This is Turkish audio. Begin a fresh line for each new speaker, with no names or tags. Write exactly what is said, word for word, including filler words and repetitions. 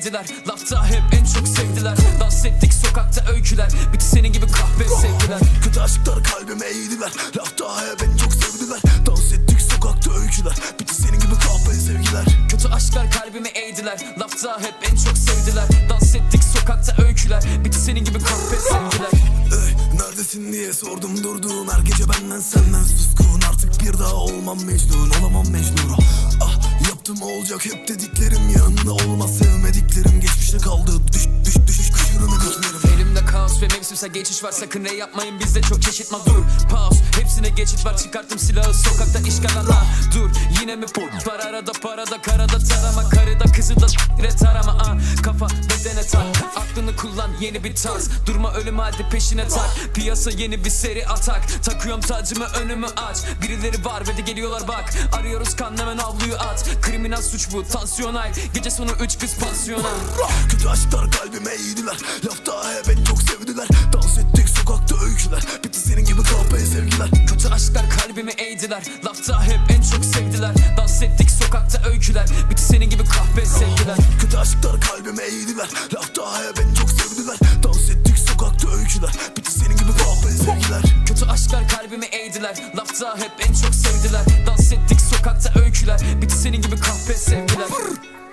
eğdiler, lafta hep en çok sevdiler. Dans ettik sokakta öyküler, bitti senin gibi kahpe sevdiler.
Kötü aşklar kalbime eğdiler, lafta hep en çok sevdiler. Dans ettik sokakta öyküler, bitti senin gibi kahpe sevgiler.
Kötü aşklar kalbimi eğdiler, lafta hep en çok sevdiler. Dans ettik sokakta öyküler, bitti senin gibi kahpe sevgiler.
Ey, neredesin diye sordum durdun her gece benden senden suskun. Artık bir daha olmam Mecnun, olamam Mecnun. Ah yaptım olacak hep dediklerim yanında olmaz sevmediklerim. Geçmişte kaldı düş düş düş kuşlarını gözlerim.
Elimde kaos ve mevsimsel geçiş var, sakın re yapmayın bizde çok çeşit ma dur. Pause, hepsine geçit var, çıkarttım silahı sokakta işgal ana. Dur yine mi put var arada parada karada tarama. Karıda kızı da s**re tarama ah. Kafa bedene tak, aklını kullan yeni bir tarz. Durma ölüm halde peşine tak, piyasa yeni bir seri atak. Takıyorum tacımı önümü aç, birileri var ve de geliyorlar bak. Arıyoruz kan hemen avluyu at, kriminal suç bu tansiyonel. Gece sonu üç kız pansiyonel.
Kötü aşklar kalbime eğdiler, lafta hep en çok sevdiler. Dans ettik sokakta öyküler, bitti senin gibi kahpe sevgiler.
Kötü aşklar kalbimi eğdiler, lafta hep en çok sevdiler. Dans ettik sokakta öyküler, bitti senin gibi kahpe sevgiler.
Kötü aşklar kalbime eğdiler, lafta hep en çok sevdiler. Dans ettik sokakta öyküler, bitti senin gibi kahpe sevgiler.
Kötü aşklar kalbimi eğdiler, lafta hep en çok sevdiler. Dans ettik sokakta öyküler, bitti senin gibi kahpe sevgiler.